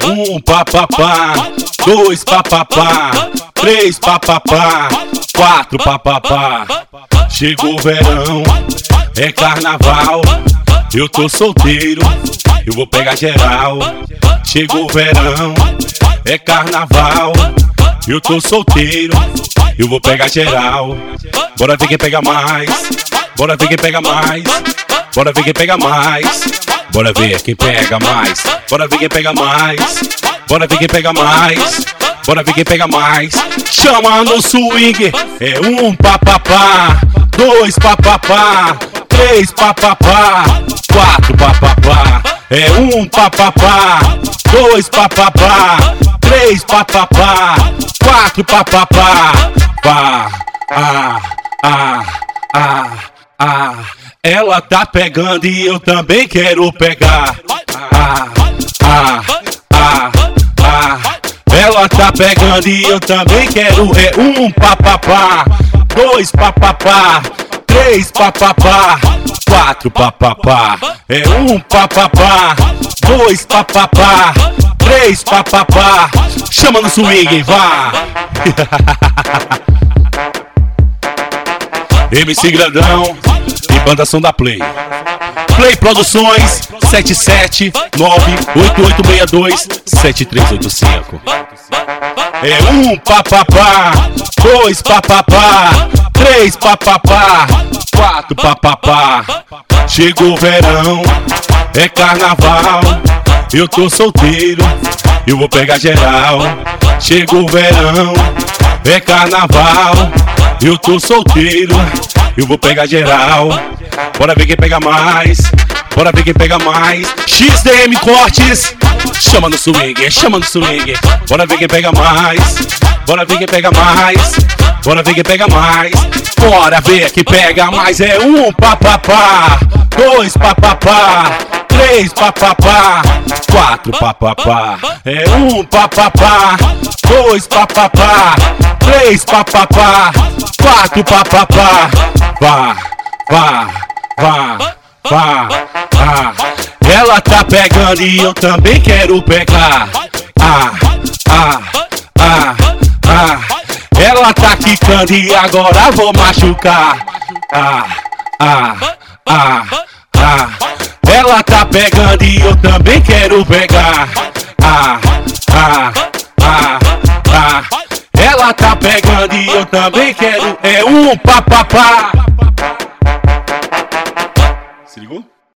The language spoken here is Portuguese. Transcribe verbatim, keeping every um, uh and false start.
um papapá, dois papapá, três papapá, quatro papapá. Chegou o verão, é carnaval, eu tô solteiro, eu vou pegar geral. Chegou o verão, é carnaval, eu tô solteiro, eu vou pegar geral. Bora ver quem pega mais, bora ver quem pega mais, bora ver quem pega mais, bora ver quem pega mais, bora ver quem pega mais, bora ver quem pega mais, bora ver quem pega mais. Chama no swing, é um papapá, dois papapá, três papapá, quatro papapá. É um papapá, dois papapá, três papapá, quatro papapá. Pá, ah, ah, ah, ah. Ela tá pegando e eu também quero pegar. Ah, ah, ah, ah. Ela tá pegando e eu também quero. É um papapá, dois papapá, três papapá, quatro papapá. É um papapá, dois papapá, três papapá. Chama no swing, vá. M C Grandão e Banda Som da Play. Play Produções sete sete nove oito oito seis dois sete três oito cinco. É um papapá, dois papapá, três papapá, quatro papapá. Chegou o verão, é carnaval, eu tô solteiro, eu vou pegar geral. Chegou o verão, é carnaval, eu tô solteiro, eu vou pegar geral. Bora ver quem pega mais, bora ver quem pega mais. X D M Cortes, chama no swing, chama no swing. Bora ver quem pega mais, bora ver quem pega mais, bora ver quem pega mais. Bora ver quem pega mais. É um papapá, dois papapá, três papapá, quatro papapá. É um papapá, dois papapá, três papapá, quatro papapá. Vá, vá, vá, vá, vá. Ela tá pegando e eu também quero pegar. Ah, ah, ah, ah. Ela tá quicando e agora vou machucar. Ah, ah, ah, ah. Ela tá pegando e eu também quero pegar. Ah, ah, ah, ah. Ela tá pegando e eu também quero. É um papapá. Se ligou?